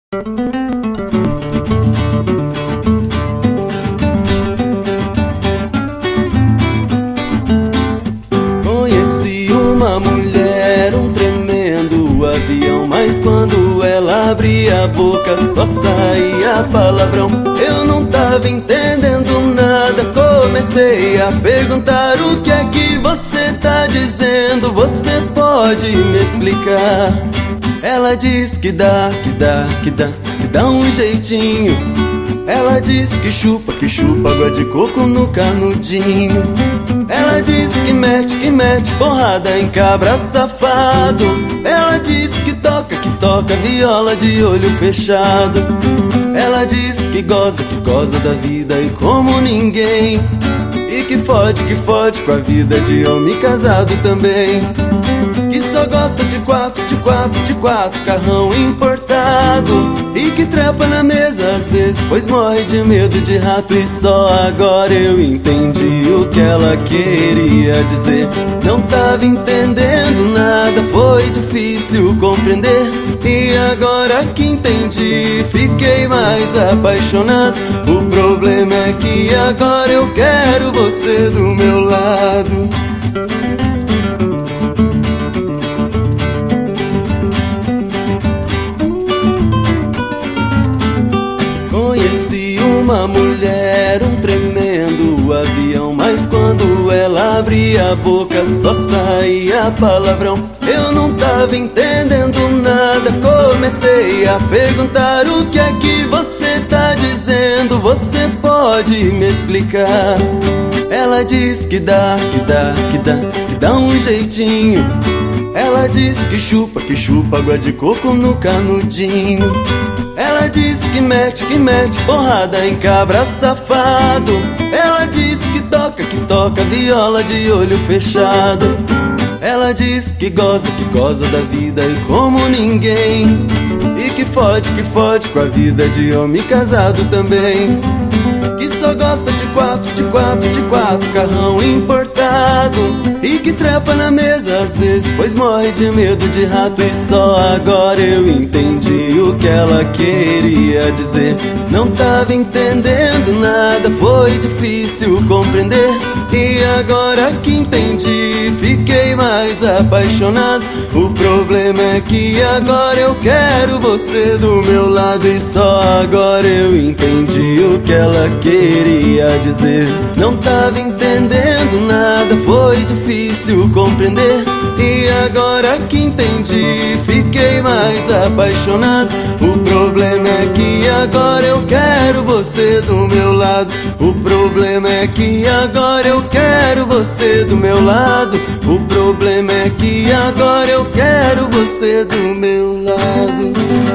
Conheci uma mulher, um tremendo avião, mas quando ela abria a boca só saía palavrão. Eu não tava entendendo nada, comecei a perguntar: o que é que você tá dizendo? Você pode me explicar? Ela diz que dá um jeitinho. Ela diz que chupa água de coco no canudinho. Ela diz que mete porrada em cabra safado. Ela diz que toca viola de olho fechado. Ela diz que goza da vida e como ninguém. E que fode com a vida de homem casado também. Que só gosta de quatro, carrão importado. E que trepa na mesa às vezes, pois morre de medo de rato. E só agora eu entendi o que ela queria dizer. Não tava entendendo nada, foi difícil compreender. E agora que entendi, fiquei mais apaixonado. O problema é que agora eu quero você do meu lado. Conheci uma mulher, um tremendo avião, mas quando ela abria a boca só saía palavrão. Eu não tava entendendo nada, comecei a perguntar: o que é que você tá dizendo? Você pode me explicar? Ela diz que dá um jeitinho. Ela diz que chupa água de coco no canudinho. Ela diz que mete porrada em cabra safado. Ela diz que toca viola de olho fechado. Ela diz que goza da vida e como ninguém. E que fode com a vida de homem casado também. Que só gosta de quatro, carrão importado. E que trepa na mesa às vezes, pois morre de medo de rato. E só agora eu entendi o que ela queria dizer. Não tava entendendo nada, foi difícil compreender. E agora que entendi, fiquei mais apaixonado. O problema é que agora eu quero você do meu lado. E só agora eu entendi o que ela queria dizer. Não tava entendendo nada, foi difícil compreender. E agora que entendi, fiquei mais apaixonado. O problema é que agora eu quero você do meu lado. O problema é que agora eu quero você do meu lado. O problema é que agora eu quero você do meu lado.